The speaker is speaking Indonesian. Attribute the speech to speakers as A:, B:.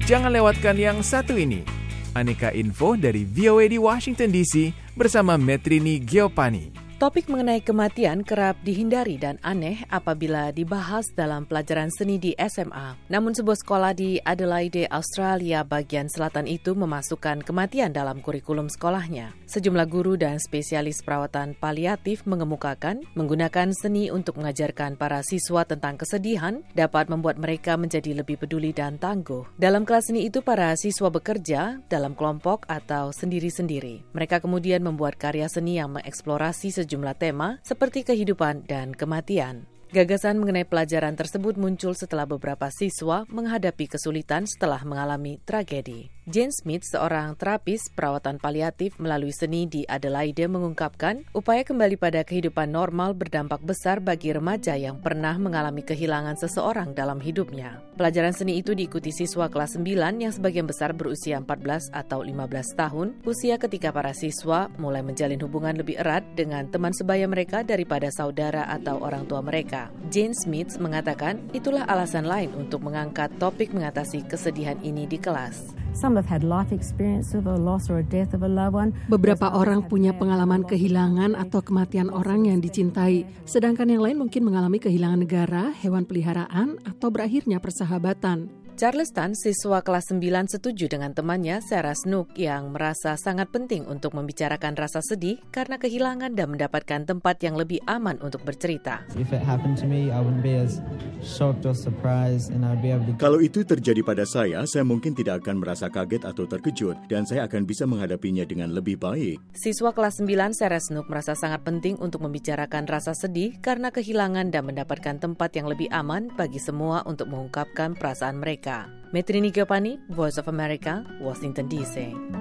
A: Jangan lewatkan yang satu ini. Aneka info dari VOA di Washington DC bersama Metrini Giopani.
B: Topik mengenai kematian kerap dihindari dan aneh apabila dibahas dalam pelajaran seni di SMA. Namun sebuah sekolah di Adelaide, Australia bagian selatan itu memasukkan kematian dalam kurikulum sekolahnya. Sejumlah guru dan spesialis perawatan paliatif mengemukakan menggunakan seni untuk mengajarkan para siswa tentang kesedihan dapat membuat mereka menjadi lebih peduli dan tangguh. Dalam kelas seni itu para siswa bekerja dalam kelompok atau sendiri-sendiri. Mereka kemudian membuat karya seni yang mengeksplorasi sejumlah tema seperti kehidupan dan kematian. Gagasan mengenai pelajaran tersebut muncul setelah beberapa siswa menghadapi kesulitan setelah mengalami tragedi. Jane Smith, seorang terapis perawatan paliatif melalui seni di Adelaide, mengungkapkan upaya kembali pada kehidupan normal berdampak besar bagi remaja yang pernah mengalami kehilangan seseorang dalam hidupnya. Pelajaran seni itu diikuti siswa kelas 9 yang sebagian besar berusia 14 atau 15 tahun, usia ketika para siswa mulai menjalin hubungan lebih erat dengan teman sebaya mereka daripada saudara atau orang tua mereka. Jane Smith mengatakan itulah alasan lain untuk mengangkat topik mengatasi kesedihan ini di kelas.
C: Beberapa orang punya pengalaman kehilangan atau kematian orang yang dicintai, sedangkan yang lain mungkin mengalami kehilangan negara, hewan peliharaan, atau berakhirnya persahabatan.
B: Charles Tan, siswa kelas 9, setuju dengan temannya Sarah Snook yang merasa sangat penting untuk membicarakan rasa sedih karena kehilangan dan mendapatkan tempat yang lebih aman untuk bercerita.
D: Kalau itu terjadi pada saya mungkin tidak akan merasa kaget atau terkejut dan saya akan bisa menghadapinya dengan lebih baik.
B: Siswa kelas 9, Sarah Snook merasa sangat penting untuk membicarakan rasa sedih karena kehilangan dan mendapatkan tempat yang lebih aman bagi semua untuk mengungkapkan perasaan mereka. Metrini Giopani, Voice of America, Washington DC.